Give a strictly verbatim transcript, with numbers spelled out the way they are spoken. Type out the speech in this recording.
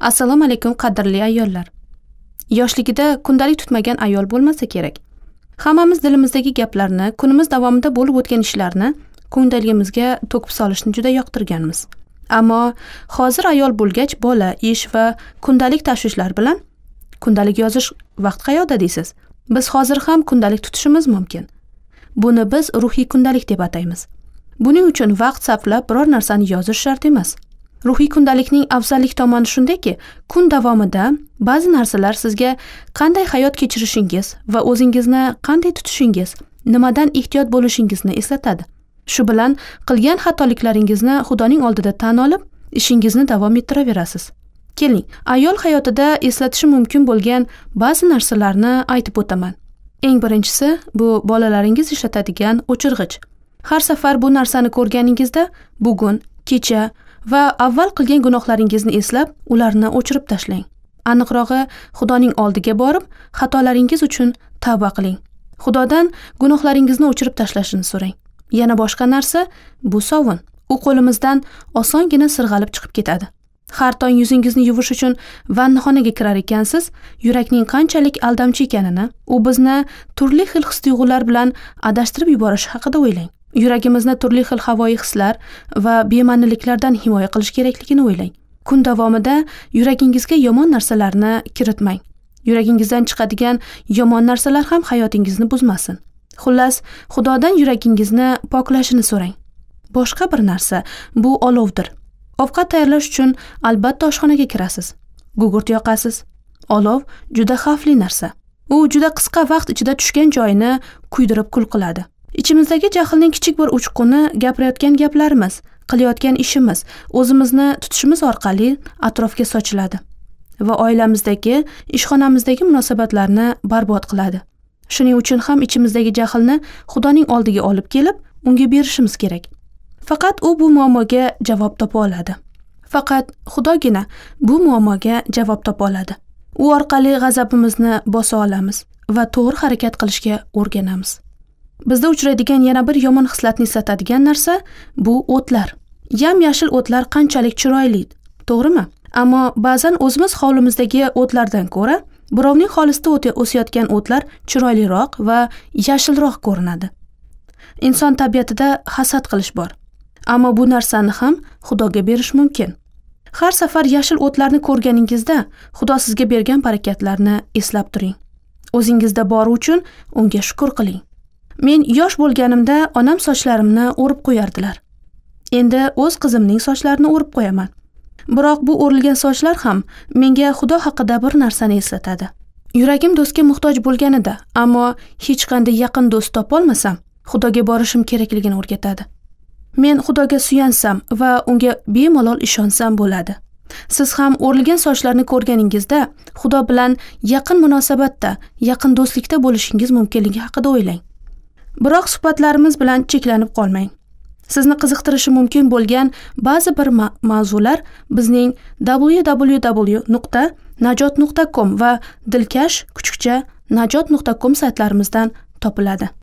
Assalomu alaykum qadrli ayollar. Yoshligida kundalik tutmagan ayol bo'lmasa kerak. Hammamiz dilimizdagi gaplarni, kunimiz davomida bo'lib o'tgan ishlarni kundaligimizga to'kib solishni juda yoqtirganmiz. Ammo hozir ayol bo'lgach bola, ish va kundalik tashvishlar bilan kundalik yozish vaqt qayoqda deysiz? Biz hozir ham kundalik tutishimiz mumkin. Buni biz ruhiy kundalik deb ataymiz. Buning uchun vaqt sarflab biror narsani yozish shart emas. Ruhiy kundalikning afzallik tomoni shundaki, kun davomida ba'zi narsalar sizga qanday hayot kechirishingiz va o'zingizni qanday tutishingiz, nimadan ehtiyot bo'lishingizni eslatadi. Shu bilan qilgan xatoliklaringizni Xudoning oldida tan olib, ishingizni davom ettiraverasiz. Keling, ayol hayotida eslatishi mumkin bo'lgan ba'zi narsalarni aytib o'taman. Eng birinchisi bu bolalaringiz ishlatadigan o'chirg'ich. Har safar bu narsani ko'rganingizda bugun, kecha va avval qilgan gunohlaringizni eslab, ularni o'chirib tashlang. Aniqrog'i, Xudoning oldiga borib, xatolaringiz uchun tavba qiling. Xudodan gunohlaringizni o'chirib tashlashini so'rang. Yana boshqa narsa bu sovun. U qo'limizdan osongina sirg'alib chiqib ketadi. Har tong yuzingizni yuvish uchun vannaxonaga kirar ekansiz, yurakning qanchalik aldamchi ekanini, u bizni turli xil his-tuyg'ular bilan adashtirib yuborishi haqida o'ylang. Yuragimizni turli xil havoyi hislar va bema'niliklardan himoya qilish kerakligini o'ylang. Kun davomida yuragingizga yomon narsalarni kiritmang. Yuragingizdan chiqadigan yomon narsalar ham hayotingizni buzmasin. Xullas, Xudodan yuragingizni poklashini so'rang. Boshqa bir narsa bu olovdir. Ovqat tayyorlash uchun albatta oshxonaga kirasiz. Gugurt yoqasiz. Olov juda xavfli narsa. U juda qisqa vaqt ichida tushgan joyini kuydirib kul qiladi. Ichimizdagi jahlning kichik bir uchquni gapirayotgan gaplarimiz, qilayotgan ishimiz, o'zimizni tutishimiz orqali atrofga sochiladi va oilamizdagi, ishxonamizdagi munosabatlarni barbod qiladi. Shuning uchun ham ichimizdagi jahlni Xudoning oldiga olib kelib, unga berishimiz kerak. Faqat u bu muammoga javob topa oladi. Faqat Xudogina bu muammoga javob topa oladi. U orqali g'azabimizni bosa olamiz va to'g'ri harakat qilishga o'rganamiz. Bizda uchraydigan yana bir yomon hislatni eslatadigan narsa bu o'tlar. Yam-yashil o'tlar qanchalik chiroyli, to'g'rimi? Ammo ba'zan o'zimiz hovlimizdagi o'tlardan ko'ra, birovning hovlisida o'sayotgan o'tlar chiroyliroq va yashilroq ko'rinadi. Inson tabiatida hasad qilish bor. Ammo bu narsani ham Xudoga berish mumkin. Har safar yashil o'tlarni ko'rganingizda, Xudo sizga bergan barakatlarni eslab turing. O'zingizda bori uchun unga shukr qiling. Men yosh bo'lganimda onam sochlarimni o'rib qo'yardilar. Endi o'z qizimning sochlarini o'rib qo'yaman. Biroq bu o'rilgan sochlar ham menga Xudo haqida bir narsani eslatadi. Yuragim do'stga muhtoj bo'lganida, ammo hech qanday yaqin do'st topa olmasam, Xudoga borishim kerakligini o'rgatadi. Men Xudoga suyansam va unga bemalol ishonsam bo'ladi. Siz ham o'rilgan sochlarni ko'rganingizda Xudo bilan yaqin munosabatda, yaqin do'stlikda bo'lishingiz mumkinligi haqida o'ylang. Biroq suhbatlarimiz bilan cheklanib qolmang. Sizni qiziqtirishi mumkin bo'lgan ba'zi bir ma- mavzular bizning w w w nuqta najot nuqta com va dilkash kuchukcha najot nuqta com saytlarimizdan topiladi.